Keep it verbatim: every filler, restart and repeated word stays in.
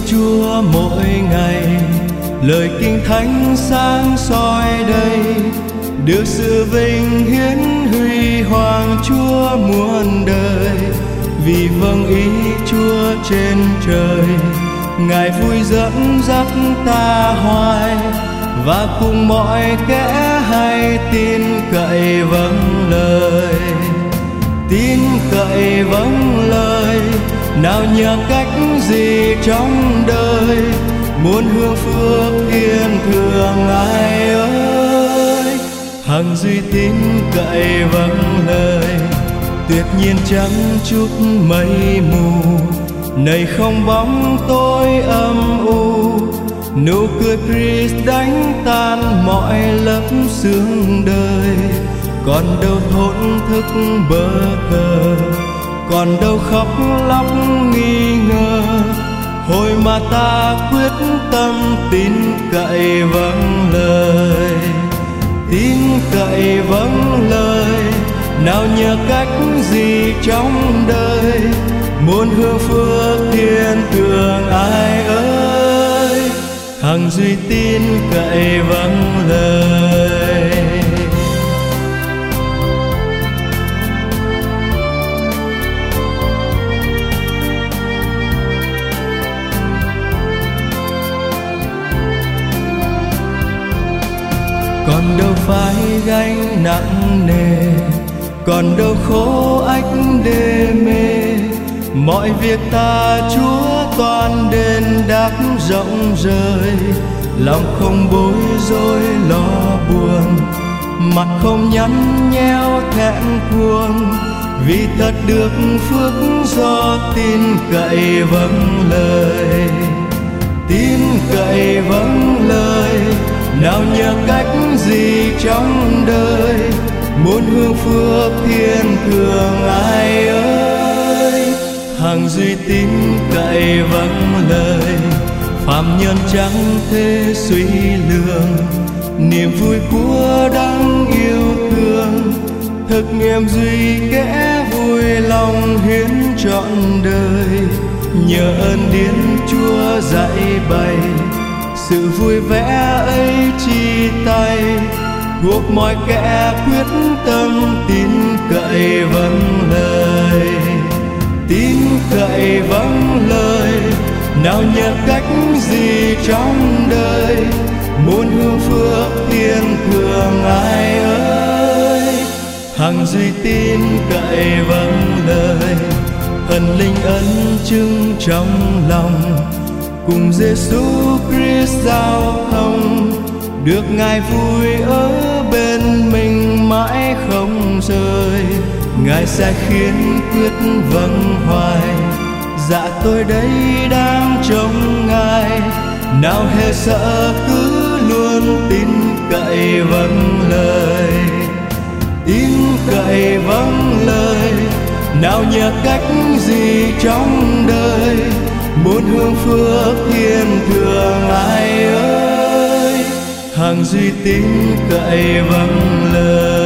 Chúa mỗi ngày, lời kinh thánh sáng soi đây, được sự vinh hiến huy hoàng Chúa muôn đời. Vì vâng ý Chúa trên trời, Ngài vui dẫn dắt ta hoài, và cùng mọi kẻ hay tin cậy vâng lời. Tin cậy vâng lời, nào nhờ cách gì trong đời, muốn hương phước thiên thường ai ơi. Hằng duy tín cậy vâng lời, tuyệt nhiên chẳng chút mây mù, này không bóng tối âm u. Nụ cười Christ đánh tan mọi lớp sương đời, còn đâu thốn thức bơ vơ, còn đâu khóc lóc nghi ngờ. Hồi mà ta quyết tâm tin cậy vâng lời, tin cậy vâng lời, nào nhờ cách gì trong đời, muốn hương phước thiên thường ai ơi. Hằng duy tin cậy vâng lời. Còn đâu phải gánh nặng nề, còn đâu khổ ách đê mê, mọi việc ta Chúa toàn đền đáp rộng rời. Lòng không bối rối lo buồn, mặt không nhăn nheo thẹn cuồng, vì thật được phước do tin cậy vâng lời. Tin cậy vâng lời, nào nhờ cách gì trong đời, muốn hương phước thiên thường ai ơi. Hằng duy tín cậy vâng lời, phàm nhân chẳng thể suy lường, niềm vui của đấng yêu thương, thực nghiệm duy kẻ vui lòng hiến trọn đời. Nhờ ơn điển Chúa dạy bày, sự vui vẻ ấy chi tay, buộc mọi kẻ quyết tâm tin cậy vâng lời. Tin cậy vâng lời, nào nhờ cách gì trong đời, muốn hương phước thiên thường ai ơi. Hằng duy tin cậy vâng lời, thần linh ân chứng trong lòng, cùng Giêsu Christ giao thông, được Ngài vui ở bên mình mãi không rời. Ngài sẽ khiến quyết vâng hoài, dạ tôi đây đang trông Ngài, nào hề sợ cứ luôn tin cậy vâng lời. Tin cậy vâng lời, nào nhờ cách gì trong đời, muốn hương phước thiên thường ai ơi. Hằng duy tín cậy vâng lời.